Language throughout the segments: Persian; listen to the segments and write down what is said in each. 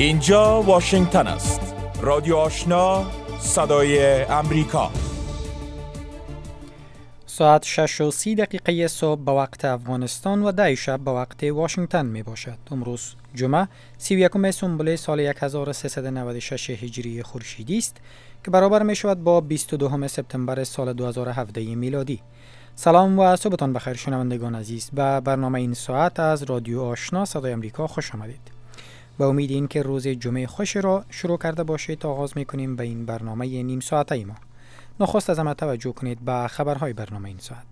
اینجا واشنگتن است. رادیو آشنا، صدای امریکا. ساعت 6:30 صبح به وقت افغانستان و 10 شب به وقت واشنگتن می باشد. امروز جمعه 31 سنبل سال 1396 هجری خورشیدی است که برابر می شود با 22 سپتامبر سال 2017 میلادی. سلام و صبحتان بخیر شنوندگان عزیز. به برنامه این ساعت از رادیو آشنا صدای امریکا خوش آمدید. با امید این که روز جمعه خوش را شروع کرده باشید تا آغاز میکنیم به این برنامه نیم ساعته ما. نخست از همه توجه کنید به خبرهای برنامه این ساعت.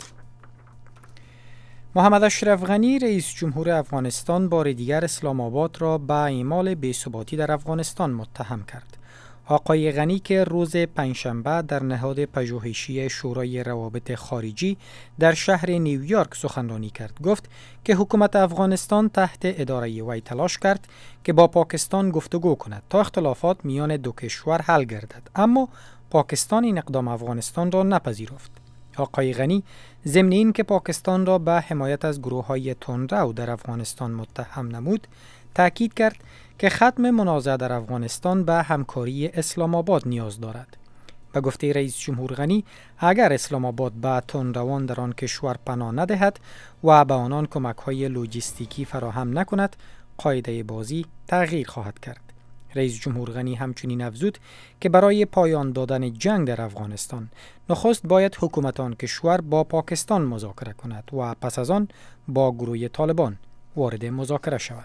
محمد اشرف غنی رئیس جمهور افغانستان بار دیگر اسلام آباد را به اعمال بی‌ثباتی در افغانستان متهم کرد. آقای غنی که روز پنجشنبه در نهاد پژوهشی شورای روابط خارجی در شهر نیویورک سخنرانی کرد، گفت که حکومت افغانستان تحت اداره وی تلاش کرد که با پاکستان گفتگو کند تا اختلافات میان دو کشور حل گردد، اما پاکستان این اقدام افغانستان را نپذیرفت. آقای غنی ضمن این که پاکستان را به حمایت از گروه‌های تندرو در افغانستان متهم نمود، تأکید کرد که ختم منازعه در افغانستان به همکاری اسلام آباد نیاز دارد. به گفته رئیس جمهور غنی، اگر اسلام آباد به تندروان در آن کشور پناه ندهد و به آنان کمک‌های لوجستیکی فراهم نکند، قاعده بازی تغییر خواهد کرد. رئیس جمهور غنی همچنین افزود که برای پایان دادن جنگ در افغانستان نخست باید حکومت آن کشور با پاکستان مذاکره کند و پس از آن با گروه طالبان وارد مذاکره شود.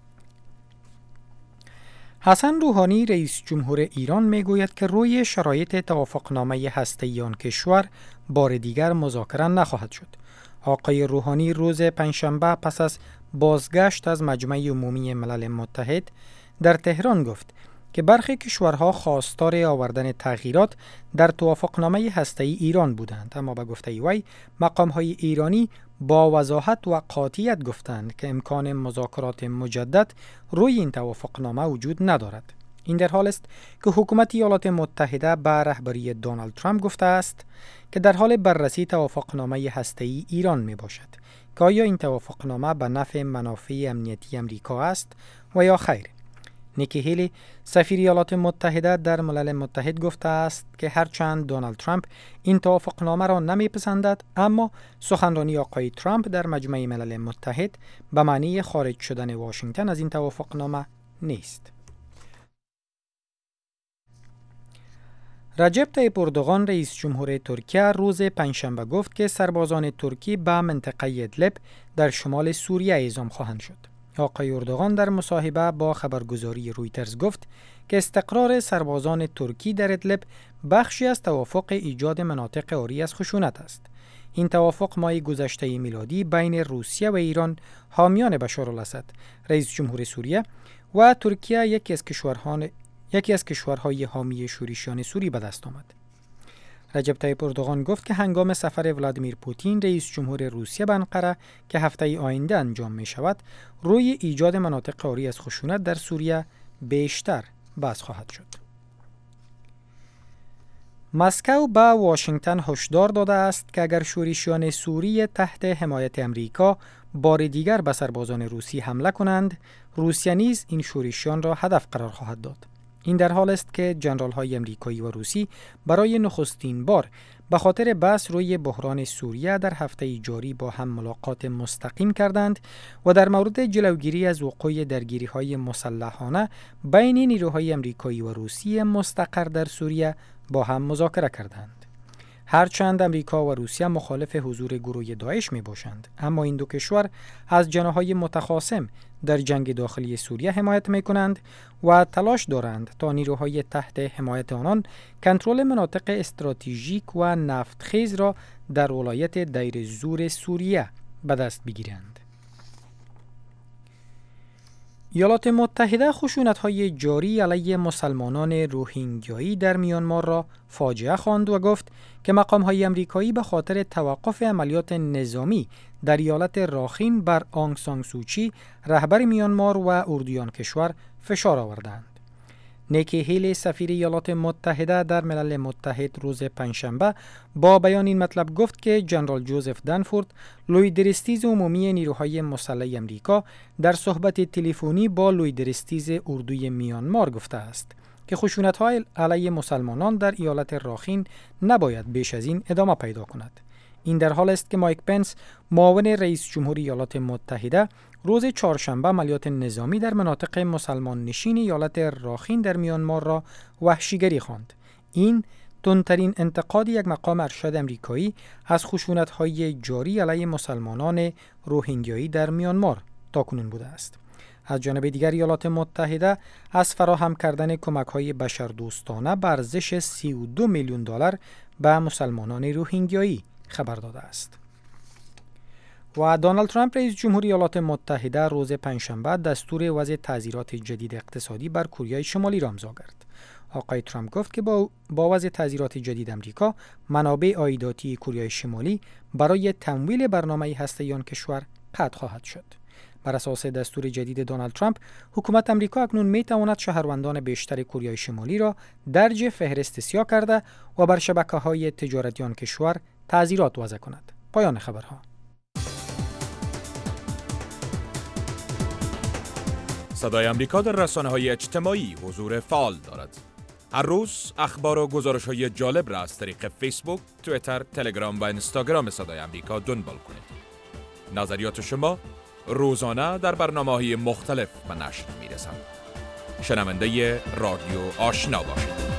حسن روحانی رئیس جمهور ایران میگوید که روی شرایط توافقنامه هسته‌ای آن کشور بار دیگر مذاکره نخواهد شد. آقای روحانی روز پنجشنبه پس از بازگشت از مجمع عمومی ملل متحد در تهران گفت که برخی کشورها خواستار آوردن تغییرات در توافقنامه هسته‌ای ایران بودند، اما به گفته وی مقام‌های ایرانی با وضاحت و قاطعیت گفتند که امکان مذاکرات مجدد روی این توافقنامه وجود ندارد. این در حال است که حکومت ایالات متحده به رهبری دونالد ترامپ گفته است که در حال بررسی توافقنامه هسته‌ای ایران می باشد که آیا این توافقنامه به نفع منافع امنیتی امریکا است و یا خیر. نیکی هیلی سفیر ایالات متحده در ملل متحد گفته است که هرچند دونالد ترامپ این توافقنامه را نمیپسندد، اما سخنرانی آقای ترامپ در مجمع ملل متحد به معنی خارج شدن واشنگتن از این توافقنامه نیست. رجب طیب اردوغان رئیس جمهور ترکیه روز پنجشنبه گفت که سربازان ترکی به منطقه ادلب در شمال سوریه اعزام خواهند شد. آقای اردوغان در مصاحبه با خبرگزاری رویترز گفت که استقرار سربازان ترکی در ادلب بخشی از توافق ایجاد مناطق عاری از خشونت است. این توافق ماه گذشته میلادی بین روسیه و ایران حامیان بشار الاسد، رئیس جمهور سوریه و ترکیه یکی از کشورهای حامی شورشیان سوری به دست آمد. رجب طیب اردوغان گفت که هنگام سفر ولادیمیر پوتین رئیس جمهور روسیه به انقره که هفته آینده انجام می شود، روی ایجاد مناطق عاری از خشونت در سوریه بیشتر بحث خواهد شد. مسکو به واشنگتن هشدار داده است که اگر شورشیان سوری تحت حمایت امریکا بار دیگر به سربازان روسی حمله کنند، روسیه نیز این شورشیان را هدف قرار خواهد داد. این در حال است که ژنرال‌های آمریکایی و روسی برای نخستین بار به خاطر بحث روی بحران سوریه در هفته جاری با هم ملاقات مستقیم کردند و در مورد جلوگیری از وقوع درگیری‌های مسلحانه بین نیروهای آمریکایی و روسی مستقر در سوریه با هم مذاکره کردند. هرچند امریکا و روسیه مخالف حضور گروه داعش می باشند، اما این دو کشور از جناح‌های متخاصم در جنگ داخلی سوریه حمایت می کنند و تلاش دارند تا نیروهای تحت حمایت آنان کنترل مناطق استراتژیک و نفتخیز را در ولایت دیر زور سوریه به دست بگیرند. ایالات متحده خشونت‌های جاری علیه مسلمانان روهینگیایی در میانمار را فاجعه خواند و گفت که مقام‌های آمریکایی به خاطر توقف عملیات نظامی در ایالت راخین بر آنگ سان سوچی رهبر میانمار و اردویان کشور فشار آوردند. نیکی هیلی سفیر ایالات متحده در ملل متحد روز پنجشنبه با بیان این مطلب گفت که جنرال جوزف دنفورد لویدرستیز عمومی نیروهای مسلح امریکا در صحبت تلفنی با لویدرستیز اردوی میانمار گفته است که خشونت‌های علیه مسلمانان در ایالت راخین نباید بیش از این ادامه پیدا کند. این در حال است که مایک پنس معاون رئیس جمهور ایالات متحده روز چهارشنبه عملیات نظامی در مناطق مسلمان نشین ایالت راخین در میانمار را وحشیگری خواند. این تندترین انتقاد یک مقام ارشد امریکایی از خشونت‌های جاری علیه مسلمانان روهینگیایی در میانمار تاکنون بوده است. از جانب دیگر ایالات متحده از فراهم کردن کمک‌های بشردوستانه به ارزش 32 میلیون دلار به مسلمانان روهینگیایی خبر داده است. و دونالد ترامپ رئیس جمهور ایالات متحده روز پنجشنبه دستور وضع تعزیرات جدید اقتصادی بر کره شمالی را امضا کرد. آقای ترامپ گفت که با وضع تعزیرات جدید امریکا منابع عایداتی کره شمالی برای تمویل برنامه هسته‌ای آن کشور قطع خواهد شد. بر اساس دستور جدید دونالد ترامپ، حکومت امریکا اکنون می‌تواند شهروندان بیشتر کره شمالی را درج فهرست سیاه کرده و بر شبکه‌های تجارتی آن کشور تعزیرات وضع کند. پایان خبرها. صدای امریکا در رسانه‌های اجتماعی حضور فعال دارد. هر روز اخبار و گزارش‌های جالب را از طریق فیسبوک، توییتر، تلگرام و اینستاگرام صدای امریکا دنبال کنید. نظریات شما روزانه در برنامه‌های مختلف به نشر می‌رسند. شنونده رادیو آشنا باشید.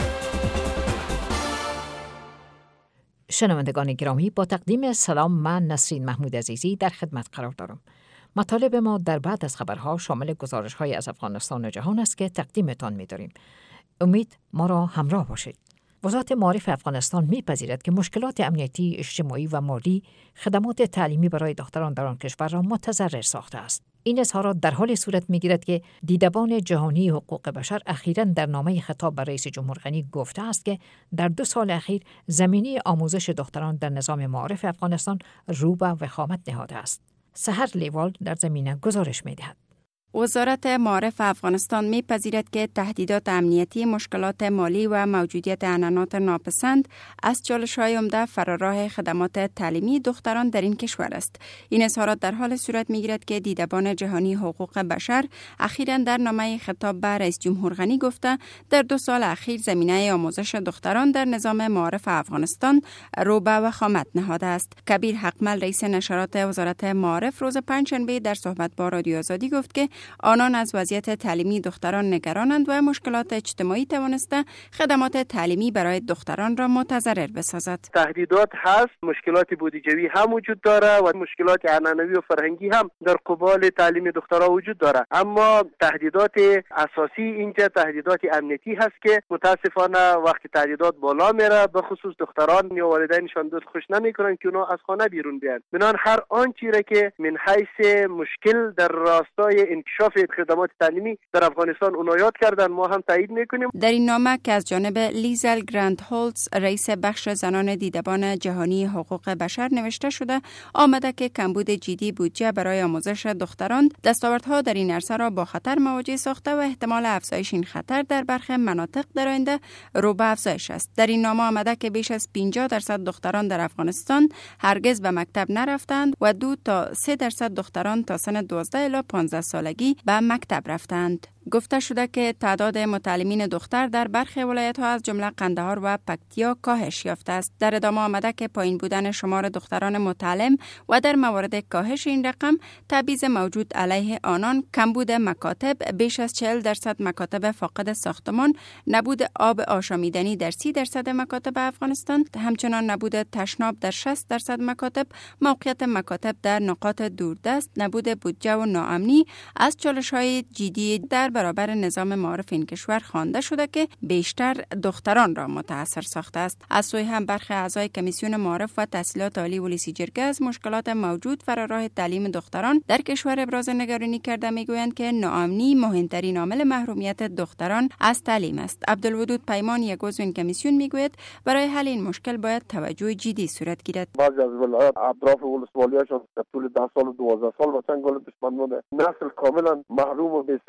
شنوندگان گرامی، با تقدیم سلام، من نسرین محمود عزیزی در خدمت قرار دارم. مطالب ما در بعد از خبرها شامل گزارش‌های از افغانستان و جهان است که تقدیمتان می‌داریم. امید ما را همراه باشید. وزارت معارف افغانستان می‌پذیرد که مشکلات امنیتی، اجتماعی و مالی خدمات تعلیمی برای دختران در آن کشور را متضرر ساخته است. این اظهارات در حال صورت می‌گیرد که دیدبان جهانی حقوق بشر اخیراً در نامه خطاب به رئیس جمهور غنی گفته است که در 2 سال اخیر زمینه آموزش دختران در نظام معارف افغانستان رو به وخامت نهاده است. سحر لیوال در زمینه گزارش می‌دهد. وزارت معارف افغانستان می‌پذیرد که تهدیدات امنیتی، مشکلات مالی و موجودیت عنعنات ناپسند از چالش‌های عمده فراراه خدمات تعلیمی دختران در این کشور است. این اظهارات در حال صورت می‌گیرد که دیدبان جهانی حقوق بشر اخیراً در نامه خطاب به رئیس جمهور غنی گفته در 2 سال اخیر زمینه آموزش دختران در نظام معارف افغانستان رو به وخامت نهاده است. کبیر حقمل رئیس نشرات وزارت معارف روز پنجشنبه در صحبت با رادیو آزادی گفت که آنان از وضعیت تعلیمی دختران نگرانند و مشکلات اجتماعی توانسته خدمات تعلیمی برای دختران را متضرر بسازد. تهدیدات هست، مشکلات بودجوی هم وجود داره و مشکلات عنعنوی و فرهنگی هم در قبال تعلیم دخترها وجود داره. اما تهدیدات اساسی اینجا تهدیدات امنیتی هست که متاسفانه وقتی تهدیدات بالا میره به خصوص دختران یا والدینشان دوست خوش نمیکنن که اونا از خانه بیرون بیان. بنان هر آنچه را که من حیث مشکل در راستای انکشاف خدمات تعلیمی در افغانستان اونا یاد کردن ما هم تایید میکنیم. در این نامه که از جانب لیزل گراند هولتز رئیس بخش زنان دیدبان جهانی حقوق بشر نوشته شده، آمده که کمبود جدی بودجه برای آموزش دختران دستاوردها در این عرصه را با خطر مواجه ساخته و احتمال افزایش این خطر در برخی مناطق در آینده رو به افزایش است. در این نامه آمده که بیش از 50% دختران در افغانستان هرگز به مکتب نرفتند و 2 تا 3% دختران تا سن 12 الی 15 سالگی به مکتب رفتند. گفته شده که تعداد متعلمین دختر در برخی ولایت‌ها از جمله قندهار و پکتیا کاهش یافته است. در ادامه آمده که پایین بودن شمار دختران متعلم و در موارد کاهش این رقم تبعیض موجود علیه آنان، کمبود مکاتب، بیش از 40% مکاتب فاقد ساختمان، نبود آب آشامیدنی در 30% مکاتب افغانستان، همچنان نبود تشناب در 60% مکاتب، موقعیت مکاتب در نقاط دوردست، نبود بودجه و ناامنی از چالش‌های جدی در برابر نظام معارف این کشور خوانده شده که بیشتر دختران را متاثر ساخته است. از سوی هم برخی اعضای کمیسیون معارف و تحصیلات عالی ولسی جرگه از مشکلات موجود فراراه تعلیم دختران در کشور ابراز نگرانی کرده میگویند که ناامنی مهمترین عامل محرومیت دختران از تعلیم است. عبدالودود پیمان یک عضو این کمیسیون میگوید برای حل این مشکل باید توجه جدی صورت گیرد. بعضی از ولایات اطراف ولسوالی‌هاشون در طول 10 سال و 12 سال و چند گل دشمنان نسل کاملا محروم و بی‌سواد میمونه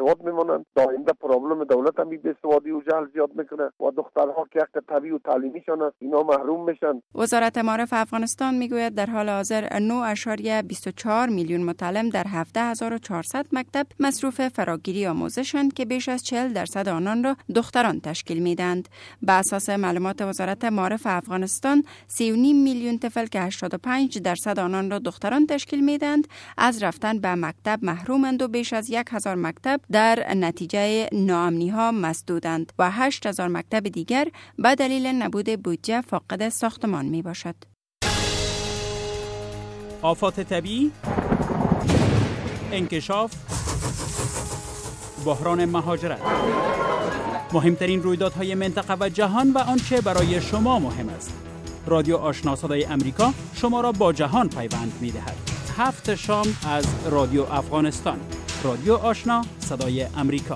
میتونن داینده پرابلم دولت هم بی‌سوادی و جهل زیاد میکنه و دخترها که حق طبیعی و تعلیمیشان است اینا محروم میشن. وزارت معارف افغانستان میگوید در حال حاضر 9.24 میلیون متعلم در 17400 مکتب مصروف فراگیری آموزشند که بیش از 40% آنان را دختران تشکیل میدند. به اساس معلومات وزارت معارف افغانستان 3.5 میلیون طفل که 85% آنان را دختران تشکیل میدند از رفتن به مکتب محرومند و بیش از 1000 مکتب در نتیجه ناامنی ها مسدودند و 8000 مکتب دیگر به دلیل نبود بودجه فاقد ساختمان می باشد. آفات طبیعی، انکشاف، بحران مهاجرت، مهمترین رویدادهای منطقه و جهان و آنچه برای شما مهم است. رادیو آشنا صدای امریکا شما را با جهان پیوند می دهد. 7 شام از رادیو افغانستان. رادیو آشنا صدای امریکا.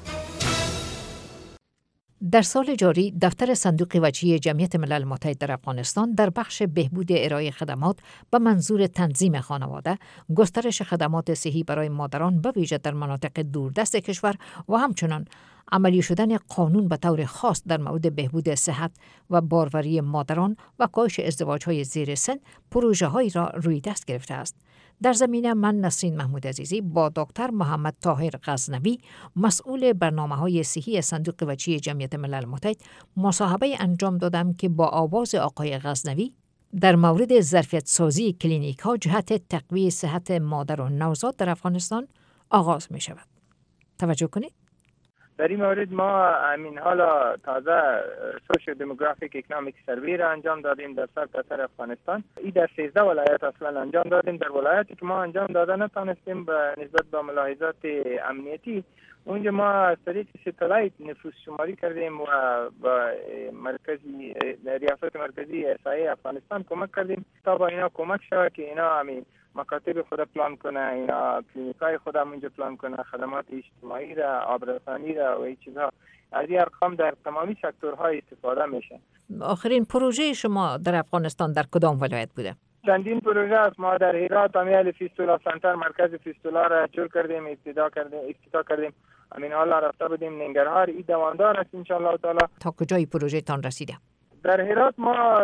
در سال جاری دفتر صندوق وجهی جمعیت ملل متحد در افغانستان در بخش بهبود ارائه خدمات به منظور تنظیم خانواده، گسترش خدمات صحی برای مادران به ویژه در مناطق دوردست کشور و همچنان عملی شدن قانون به طور خاص در مورد بهبود صحت و باروری مادران و کاهش ازدواج‌های زیر سن پروژه‌هایی را روی دست گرفته است. در زمینه من نسرین محمود عزیزی با دکتر محمد طاهر غزنوی مسئول برنامه‌های صحی صندوق وجهی جمعیت ملل متحد مصاحبه انجام دادم که با آواز آقای غزنوی در مورد ظرفیت سازی کلینیک ها جهت تقویت صحت مادر و نوزاد در افغانستان آغاز می شود. توجه کنید. در این مورد ما همین حالا تازه سوشیو دموگرافیک اکونومیک سروی را انجام دادیم در سرتاسر افغانستان. این در 13 ولایت اصلا انجام دادیم. در ولایتی که ما انجام داده نتونستیم به نسبت به ملاحظات امنیتی، اونجا ما از طریق ستلایت نفوس شماری کردیم و با مرکزی ریاست مرکزی احصایه افغانستان کمک کردیم تا با اینا کمک شود که اینا همین مکاتب خود پلان کنه، اینا کلینیکای خود اونجا پلان کنه، خدمات اجتماعی را، آبرسانی را و این چیزها. از این ارقام در تمامی سکتورهای استفاده میشه. آخرین پروژه شما در افغانستان در کدام ولایت بوده؟ چندین پروژه است. ما در هرات امیال فیستولا سنتر مرکز فیستولا را جور کردیم، افتتاح کردیم. همین حالا رفته بودیم ننگرهار. این دوامدار است ان شاء الله تعالی. تا کجای پروژه تان رسیده؟ در هرات ما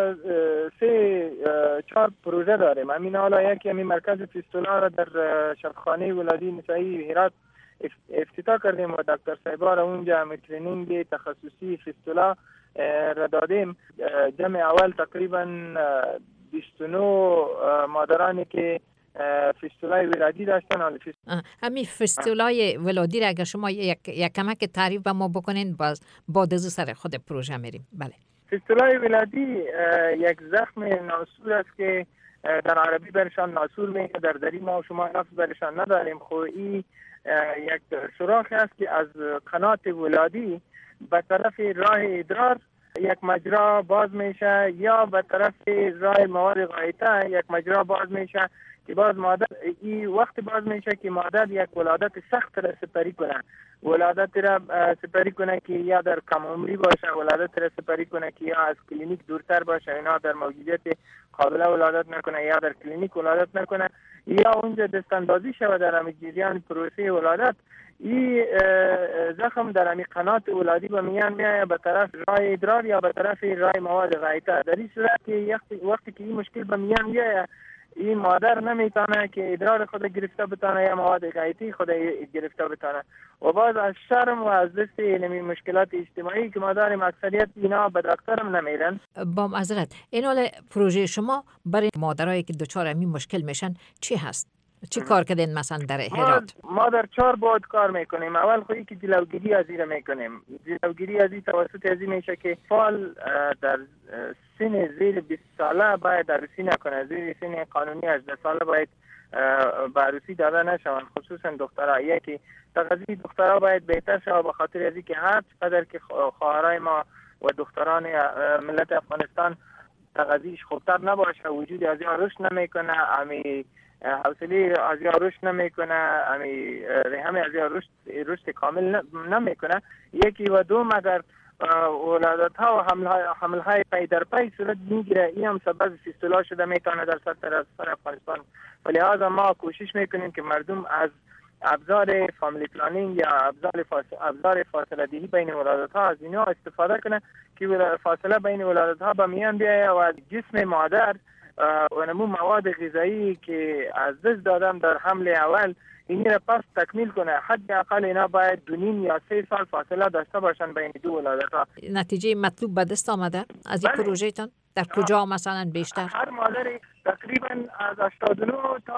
3-4 پروژه داریم. همین حالا یکی همین مرکز فیستولا را در شفاخانه ولادی نسایی هرات افتتاح کردیم و دکتر صاحبا را اونجا هم ترینینگ تخصصی فیستولا را دادیم. جمع اول تقریبا 29 مادرانی که فیستولای ولادی داشتن. همین فیستولای ولادی را اگر شما یک کمک تعریف به ما بکنین بعد از سر خود پروژه میریم. بله. فیستولای ولادی یک زخم ناسور است که در عربی برشان ناسور میگه، در دری ما و شما لفظ برشان نداریم. خو این یک سوراخ است که از قنات ولادی به طرف راه ادرار یک مجرا باز میشه یا به طرف راه مواد غایطه یک مجرا باز میشه که باز مادر این وقت باز میشه که مادر یک ولادت سخت را سپری کنه، ولادت را سپری کنه که یا در کم عمری باشه، ولادت را سپری کنه که یا از کلینیک دورتر باشه، اینا در موجودیت قابل ولادت نکنه یا در کلینیک ولادت نکنه یا اونجا دستاندازی شود در همین جریان پروسه ولادت. این زخم در همین قنات ولادی به میان میاد به طرف راه ادرار یا به طرف راه مواد غایطه. در این صورت که وقتی که این مشکل به میان میاد این مادر نمیتونه که ادرار خود گرفته بتانه یا مواد غایطی خود گرفته بتانه و باز از شرم و از دست این مشکلات اجتماعی که ما داریم اکثریت اینا به دکترم نمیرن. با معذرت این حال پروژه شما برای مادرایی که دچار این مشکل میشن چی هست؟ چی کار کردین مثلا در هرات؟ ما در 4 بعد کار میکنیم. اول خودی که جلوگیری از این میکنیم. جلوگیری از این توسط از این میشه که فال در سن زیر 20 ساله باید عروسی نکنه، زیر سن قانونی 18 ساله باید به عروسی داده نشوند، خصوصا دخترها. یکی تغذیه دخترها باید بهتر شود به خاطر از اینکه هر چقدر که خواهرای ما و دختران ملت افغانستان تغذیهش خوبتر نباشه وجود از این رشد نمیکنه، امی حوصله از یا رشد نمیکنه، همه از یا رشد کامل نمیکنه. یکی و دوم اگر ولادت ها و حمل های پی در پی صورت میگیره، این هم سبب فیستولا شده میتونه در سراسر افغانستان. ولهذا ما کوشش میکنیم که مردم از ابزار فامیلی پلانینگ یا ابزار فاصله دهی بین ولادت‌ها از اینا استفاده کنه که فاصله بین ولادت‌ها به میان بیاید و جسم مادر و نمو مواد غذایی که از دست دادم در حمل اول این را پس تکمیل کنه. حداقل اینا باید 2.5 یا 3 سال فاصله داشته باشن بین دو ولادت‌ها. نتیجه مطلوب به دست آمده از این پروژه‌تان؟ در کجا مثلا بیشتر؟ هر مادری تقریبا از 89 تا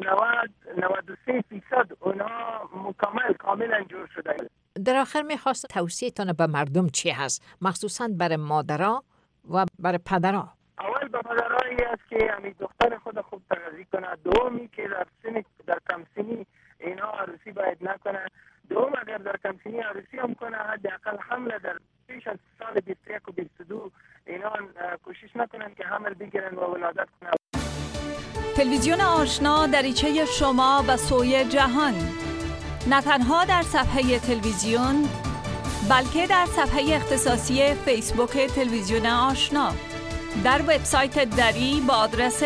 93% اونا کاملا جور شده. در آخر میخواست توصیه‌تان به مردم چی هست؟ مخصوصا برای مادرها و برای پدرها. اول به مادرایی است که همین دختر خود خوب تغذیه کنه. دومی که در کمسنی اینا عروسی باید نکنه. دوم اگر در کمسنی عروسی هم کنه حداقل حمل در پیش از سال 21 و 22 اینا کوشش نکنن که حمل بگیرن و ولادت کنن. تلویزیون آشنا دریچه شما به سوی جهان، نه تنها در صفحه تلویزیون بلکه در صفحه اختصاصی فیسبوک تلویزیون آشنا، در وبسایت دری با آدرس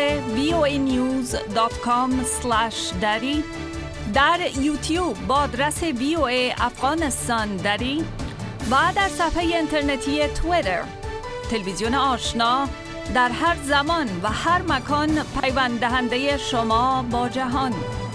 voanews.com/dari، در یوتیوب با آدرس VOA افغانستان دری و در صفحه اینترنتی توییتر. تلویزیون آشنا در هر زمان و هر مکان پیوند دهنده شما با جهان.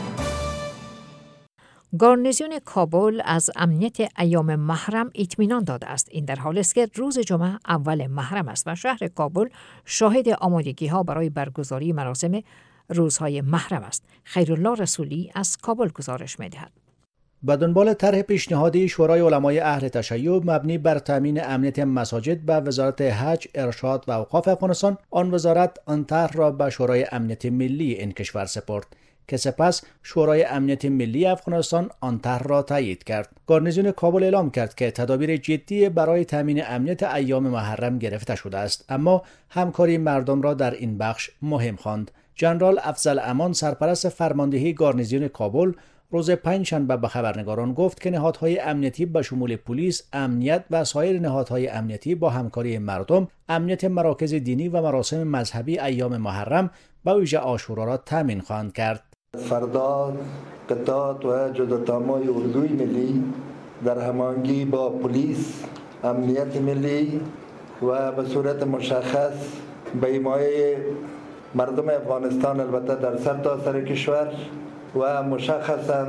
گارنیزیون کابل از امنیت ایام محرم اطمینان داده است. این در حالی است که روز جمعه اول محرم است و شهر کابل شاهد آمادگی‌ها برای برگزاری مراسم روزهای محرم است. خیرالله رسولی از کابل گزارش می‌دهد. به دنبال طرح پیشنهادی شورای علمای اهل تشیع مبنی بر تامین امنیت مساجد به وزارت حج، ارشاد و اوقاف افغانستان، آن وزارت آن طرح را به شورای امنیت ملی این کشور سپرد که سپس شورای امنیت ملی افغانستان آن طرح را تایید کرد. گارنیزیون کابل اعلام کرد که تدابیر جدی برای تامین امنیت ایام محرم گرفته شده است، اما همکاری مردم را در این بخش مهم خواند. ژنرال افضل امان، سرپرست فرماندهی گارنیزیون کابل، روز پنجشنبه به خبرنگاران گفت که نهادهای امنیتی به شمول پلیس، امنیت و سایر نهادهای امنیتی با همکاری مردم امنیت مراکز دینی و مراسم مذهبی ایام محرم به ویژه عاشورا را تامین خواهند کرد. فردا قطعات و جزءتامای اردوی ملی در هماهنگی با پلیس، امنیت ملی و به صورت مشخص به حمایت مردم افغانستان، البته در سرتاسر کشور و مشخصاً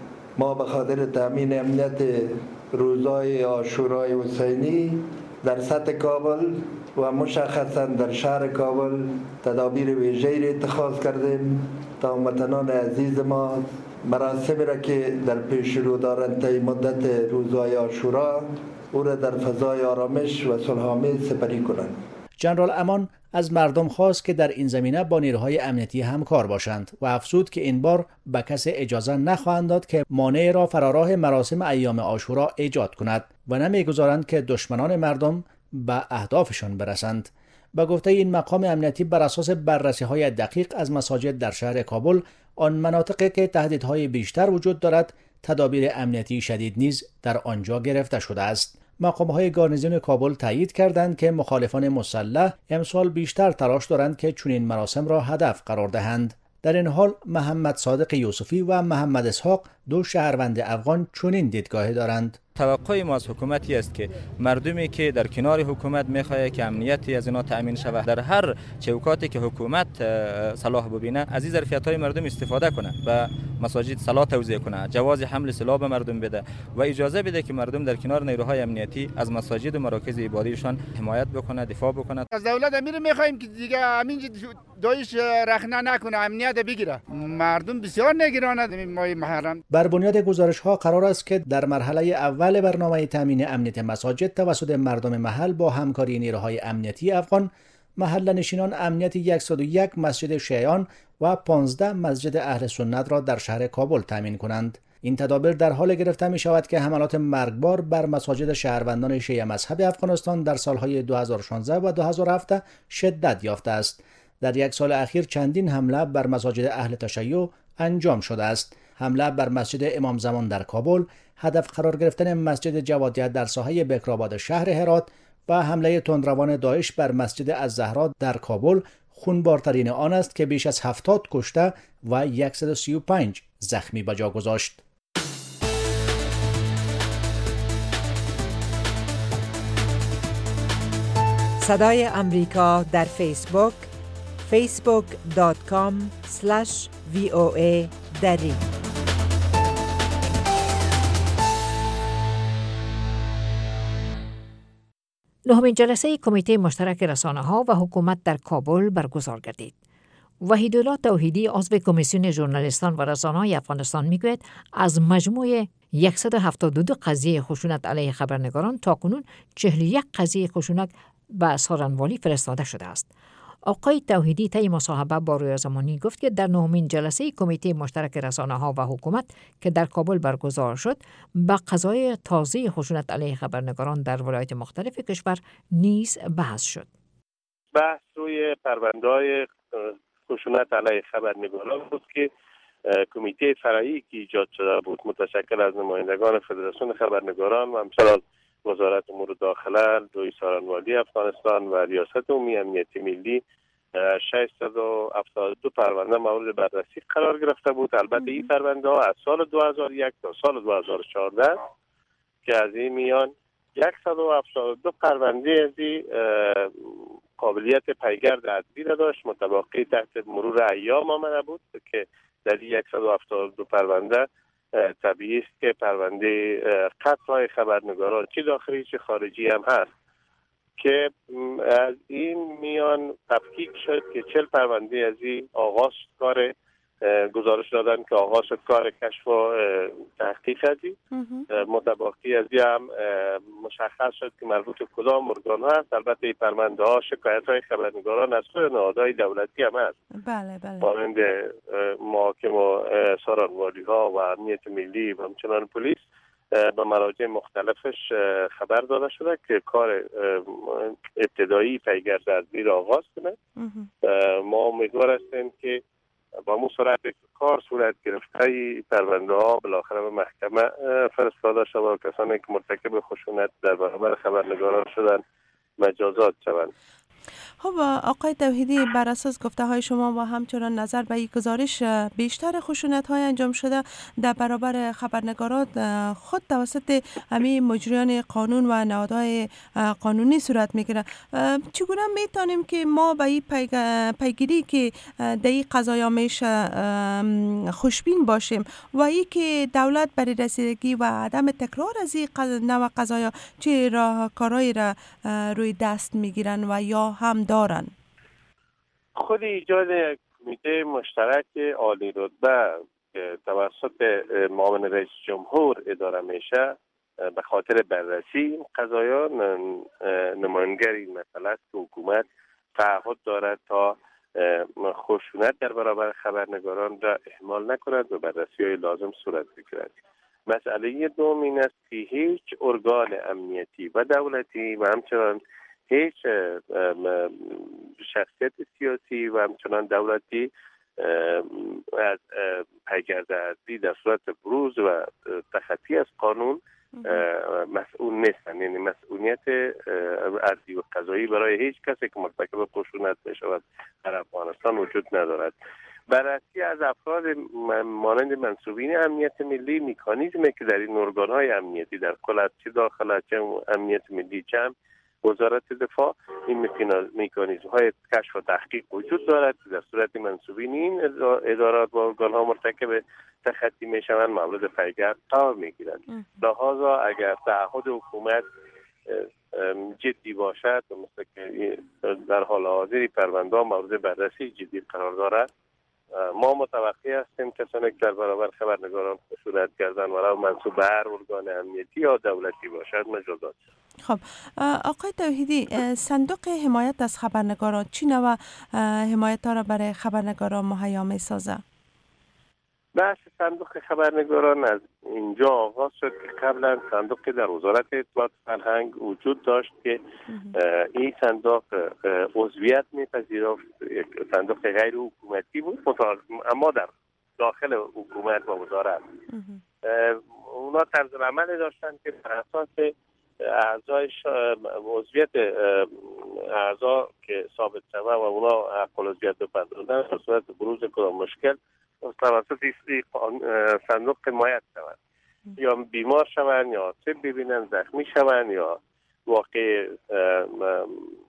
ما به خاطر تامین امنیت روزهای عاشورای حسینی در سطح کابل و مشخصاً در شهر کابل تدابیر ویژه‌ای را اتخاذ کردیم تا هموطنان عزیز ما مراسمی را که در پیش رو دارند طی مدت روزهای عاشورا او را در فضای آرامش و صلح‌آمیز سپری کنند. ژنرال امان از مردم خواست که در این زمینه با نیروهای امنیتی همکار باشند و افزود که این بار به کسی اجازه نخواهند داد که مانع را فراراه مراسم ایام عاشورا ایجاد کند و نمیگذارند که دشمنان مردم به اهدافشان برسند. به گفته این مقام امنیتی، بر اساس بررسی‌های دقیق از مساجد در شهر کابل، آن مناطقی که تهدیدهای بیشتر وجود دارد، تدابیر امنیتی شدید نیز در آنجا گرفته شده است. مقام‌های گارنیزیون کابل تایید کردند که مخالفان مسلح امسال بیشتر تلاش دارند که چنین مراسم را هدف قرار دهند. در این حال محمد صادق یوسفی و محمد اسحاق، دو شهروند افغان، چنین دیدگاهی دارند. توقع ما از حکومتی است که مردمی که در کنار حکومت میخواهد که امنیتی از اینا تأمین شود، در هر چوکاتی که حکومت صلاح ببینه از این ظرفیت‌های مردم استفاده کنه و مساجد صلاح توزیع کنه، جواز حمل سلاح به مردم بده و اجازه بده که مردم در کنار نیروهای امنیتی از مساجد و مراکز عبادیشان حمایت بکنه، دفاع بکنه. از دولت امیر میخوایم که دیگه همین دایش رخنه نکنه، امنیت بگیره. مردم بسیار نگرانند ماه محرم. بر بنیاد گزارش‌ها قرار است که در مرحله اول برنامه تامین امنیت مساجد توسط مردم محل با همکاری نیروهای امنیتی افغان، محل نشینان امنیت 101 مسجد شیعیان و 15 مسجد اهل سنت را در شهر کابل تامین کنند. این تدابیر در حال گرفته می شود که حملات مرگبار بر مساجد شهروندان شیعه مذهب افغانستان در سالهای 2016 و 2017 شدت یافته است. در یک سال اخیر چندین حمله بر مساجد اهل تشیع انجام شده است. حمله بر مسجد امام زمان در کابل، هدف قرار گرفتن مسجد جوادیت در ساحه بکرآباد شهر هرات و حمله تندروان داعش بر مسجد الزهرا در کابل خونبارترین آن است که بیش از 70 کشته و 135 زخمی به جا گذاشت. صدای امریکا در فیسبوک facebook.com/VOA دری. نهمین جلسه کمیته مشترک رسانه‌ها و حکومت در کابل برگزار گردید. وحیدالله توحیدی عضو کمیسیون ژورنالیستان و رسانه‌های افغانستان میگوید از مجموع 172 قضیه خشونت علیه خبرنگاران تاکنون 41 قضیه خشونت به سارنوالی فرستاده شده است. آقای توحیدی طی مصاحبه با رویا زمانی گفت که در نهمین جلسه کمیته مشترک رسانه‌ها و حکومت که در کابل برگزار شد به قضای تازه خشونت علیه خبرنگاران در ولایات مختلف کشور نیز بحث شد. بحث روی پرونده‌های خشونت علیه خبرنگاران بود که کمیته فرعی که ایجاد شده بود متشکل از نمایندگان فدراسیون خبرنگاران و همچنان وزارت امور داخله، دوی سارنوالی افغانستان و ریاست عمومی امنیت ملی 672 پرونده مورد بررسی قرار گرفته بود. البته این پرونده ها از سال 2001 تا سال 2014 که از این میان 172 پرونده از قابلیت پیگرد ادبی را داشت، متباقی تحت مرور ایام آمده بود که در 172 پرونده طبیعی است که پرونده قتل خبرنگاران چه داخلی چه خارجی هم هست که از این میان تفکیک شد که 40 پرونده از این آغاز کار گزارش دادن که آغاز شد کار کشف و تحقیق ازی متباقی از این هم مشخص شد که مربوط کدام ارگان ها هست. البته این پرونده ها شکایت های خبرنگاران از سوی نهادهای دولتی هم هست. بله. مانند محاکم و سارنوالی ها و امنیت ملی و همچنان پلیس به مراجع مختلفش خبر داده شده که کار ابتدایی پیگرد ادبی را آغاز کنه. ما امیدوار هستیم که با مو سرعت کار صورت گرفته پرونده ها بالاخره به محکمه فرستاده شده و کسانی که مرتکب خشونت در برابر خبرنگاران شدن مجازات شوند. خب آقای توحیدی، بر اساس گفته های شما و همچنان نظر به این گزارش بیشتر خشونت های انجام شده در برابر خبرنگاران خود توسط همین مجریان قانون و نهادهای قانونی صورت میگیره. چگونه میتونیم که ما به این پیگیری که در این قضایا میشه خوشبین باشیم و ای که دولت برای رسیدگی و عدم تکرار از این نوع قضایا چه راهکارهایی را روی دست میگیرن و یا هم دارن؟ خود ایجاد کمیته مشترک عالی رتبه که توسط معاون رئیس جمهور اداره میشه به خاطر بررسی قضایا نماینگر این مسئله است که حکومت تعهد دارد تا خشونت در برابر خبرنگاران را اهمال نکند و بررسی های لازم صورت بگیرد. مسئله دوم این است که هیچ ارگان امنیتی و دولتی و همچنان هیچ شخصیت سیاسی و همچنان دولتی از پیگرد ادبی در صورت بروز و تخطی از قانون مسئول نیستند. یعنی مسئولیت ادبی و قضایی برای هیچ کسی که مرتکب خشونت میشود در افغانستان وجود ندارد. بررسی از افراد مانند منصوبین امنیت ملی، مکانیزمی که در این ارگان‌های امنیتی در کل چه داخل چه امنیت ملی چه وزارت دفاع، این مکانیزم های کشف و تحقیق وجود دارد که در صورت منصوبین این ادارات و ارگان ها مرتکب تخطی می شوند مورد پیگرد قرار می گیرند. لذا اگر تعهد حکومت جدی باشد و مثل که در حال حاضر پرونده ها مورد بررسی جدی قرار دارد، ما متوقع هستیم کسانی که در برابر خبرنگاران خشونت کردن ولو منصوب به هر ارگان امنیتی یا دولتی باشد مجازات شد. خب آقای توحیدی، صندوق حمایت از خبرنگاران چی نوع حمایت ها را برای خبرنگاران مهیا می سازه؟ بحث صندوق خبرنگاران از اینجا آغاز شد که قبلا صندوقی در وزارت اطلاعات فرهنگ وجود داشت که این صندوق عضویت میپذیرفت، یک صندوق غیر حکومتی بود اما در داخل حکومت و وزارت. اونا طرز عملی داشتن که بر اساس اعضایش عضویت اعضا که ثابت شده و اونا حق العضویت بپذیرفتن در صورت بروز کدام مشکل توسط صندوق حمایت شوند، یا بیمار شوند یا آسیب ببینن، زخمی شوند یا واقع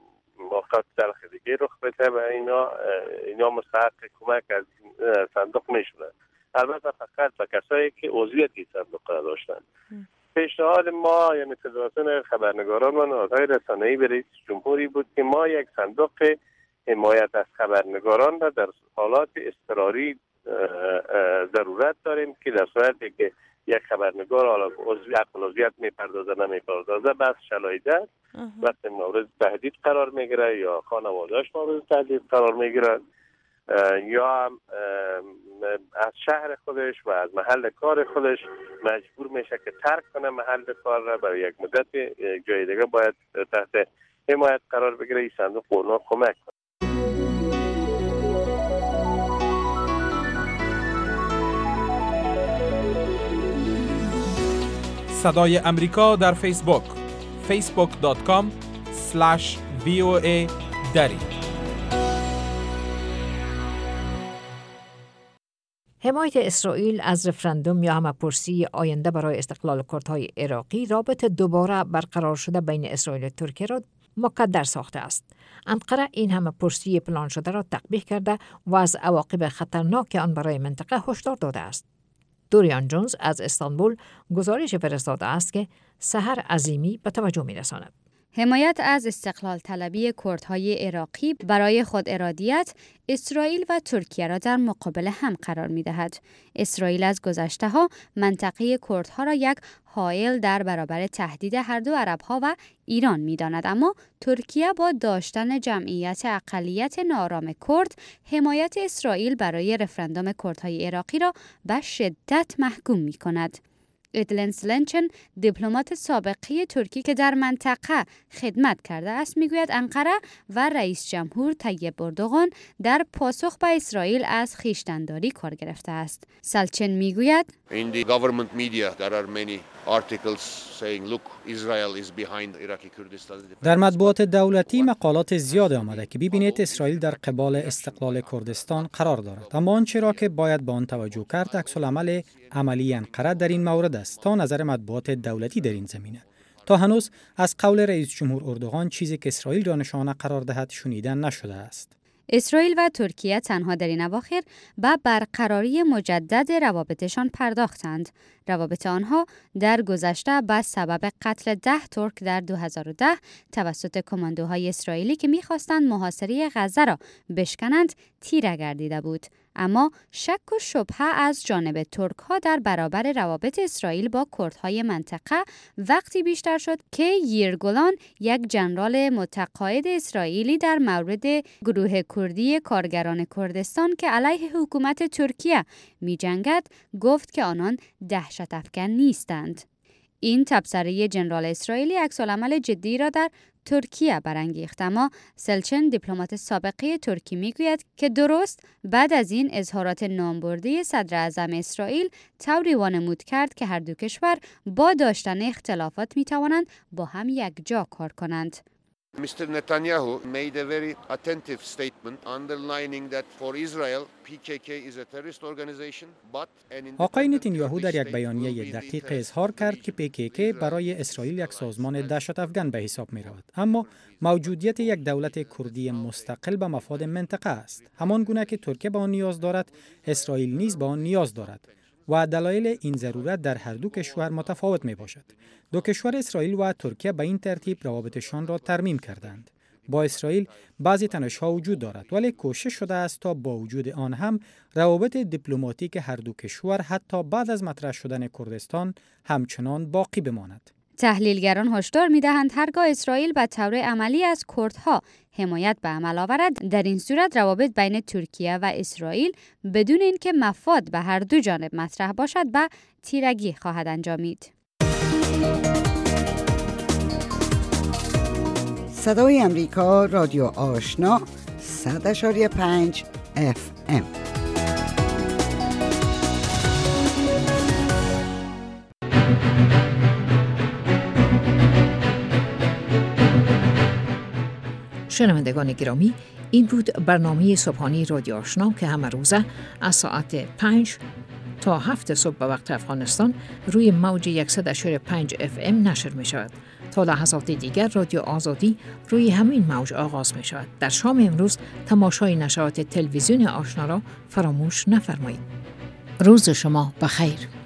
موقعات تلخ دیگه رخ بده و اینا مستحق کمک از صندوق میشونن. البته فقط به کسایی که عضویت این صندوق را داشتن. پیشنهاد ما یعنی فدراسیون خبرنگاران و نهادهای رسانه‌ای به رئیس جمهوری بود که ما یک صندوق حمایت از خبرنگاران را در حالات اضطراری ضرورت داریم که در صورتی که یک خبرنگار عضویت میپردازه نمیپردازه بس شلایده وقتی مورد تهدید قرار میگیره یا خانواده‌اش مورد تهدید قرار میگیره یا از شهر خودش و از محل کار خودش مجبور میشه که ترک کنه محل کار را برای یک مدت جای دیگه باید تحت حمایت قرار بگیره. این صندوق اونا کمک کنه. صدای امریکا در فیسبوک facebook.com/VOA دری. حمایت اسرائیل از رفراندوم یا همه‌پرسی آینده برای استقلال کردهای عراقی رابطه دوباره برقرار شده بین اسرائیل و ترکیه را مکدر ساخته است. انقره این همه‌پرسی پلان شده را تقبیح کرده و از عواقب خطرناک آن برای منطقه هشدار داده است. دوریان جونز از استانبول گزارش فرستاده است که سحر عظیمی به توجه می‌رساند. حمایت از استقلال طلبی کردهای عراقی برای خود ارادیت اسرائیل و ترکیه را در مقابل هم قرار می دهد. اسرائیل از گذشته ها منطقه کردها را یک حائل در برابر تهدید هر دو عربها و ایران می داند، اما ترکیه با داشتن جمعیت اقلیت ناآرام کرد حمایت اسرائیل برای رفراندوم کردهای عراقی را به شدت محکوم می کند. ادلن سلنچن دیپلمات سابقی ترکی که در منطقه خدمت کرده است میگوید انقره و رئیس جمهور طیب اردوغان در پاسخ به اسرائیل از خویشتن‌داری کار گرفته است. سلچن میگوید In the government media there are many articles saying look Israel is behind Iraqi Kurdistan. در مطبوعات دولتی مقالات زیاد آمده که ببینید اسرائیل در قبال استقلال کردستان قرار دارد، اما آنچه را که باید به آن توجه کرد عکس‌العمل عملی انقره در این مورد است تا نظر مطبوعات دولتی در این زمینه. تا هنوز از قول رئیس جمهور اردوغان چیزی که اسرائیل را نشانه قرار دهد شنیدن نشده است. اسرائیل و ترکیه تنها در این اواخر به برقراری مجدد روابطشان پرداختند. روابط آنها در گذشته به سبب قتل 10 ترک در 2010 توسط کماندوهای اسرائیلی که می‌خواستند محاصره غزه را بشکنند تیره گردیده بود. اما شک و شبهه از جانب ترک‌ها در برابر روابط اسرائیل با کردهای منطقه وقتی بیشتر شد که یرگولان، یک جنرال متقاعد اسرائیلی در مورد گروه کردی کارگران کردستان که علیه حکومت ترکیه می‌جنگد، گفت که آنان دهشت افکن نیستند. این تبصره جنرال اسرائیلی عکس‌العمل جدی را در ترکیه برانگیخت، اما سلچن دیپلمات سابقه ترکی میگوید که درست بعد از این اظهارات نامبردی صدر اعظم اسرائیل طوری وانمود کرد که هر دو کشور با داشتن اختلافات میتوانند با هم یکجا کار کنند. Mr. Netanyahu made a very attentive statement underlining that for Israel PKK is a terrorist organization but آقای نتانیاهو در یک بیانیه دقیق اظهار کرد که PKK برای اسرائیل یک سازمان دهشت افکن به حساب می رود، اما موجودیت یک دولت کردی مستقل به مفاد منطقه است. همان گونه که ترکیه به آن نیاز دارد، اسرائیل نیز به آن نیاز دارد و دلایل این ضرورت در هر دو کشور متفاوت می باشد. دو کشور اسرائیل و ترکیه به این ترتیب روابطشان را ترمیم کردند. با اسرائیل بعضی تنش‌ها وجود دارد، ولی کوشش شده است تا با وجود آن هم روابط دیپلماتیک هر دو کشور حتی بعد از مطرح شدن کردستان همچنان باقی بماند. تحلیلگران هشدار می‌دهند هرگاه اسرائیل به طور عملی از کردها حمایت به عمل آورد، در این صورت روابط بین ترکیه و اسرائیل بدون اینکه مفاد به هر دو جانب مطرح باشد به تیرگی خواهد انجامید. صدای امریکا، رادیو آشنا، 100.5 FM. شنوندگان گرامی، این بود برنامه صبحانه رادیو آشنا که همه روزه از ساعت 5 تا 7 صبح به وقت افغانستان روی موج 100.5 FM نشر می شود. تا لحظات دیگر رادیو آزادی روی همین موج آغاز می شود. در شام امروز تماشای نشرات تلویزیون آشنا را فراموش نفرمایید. روز شما بخیر.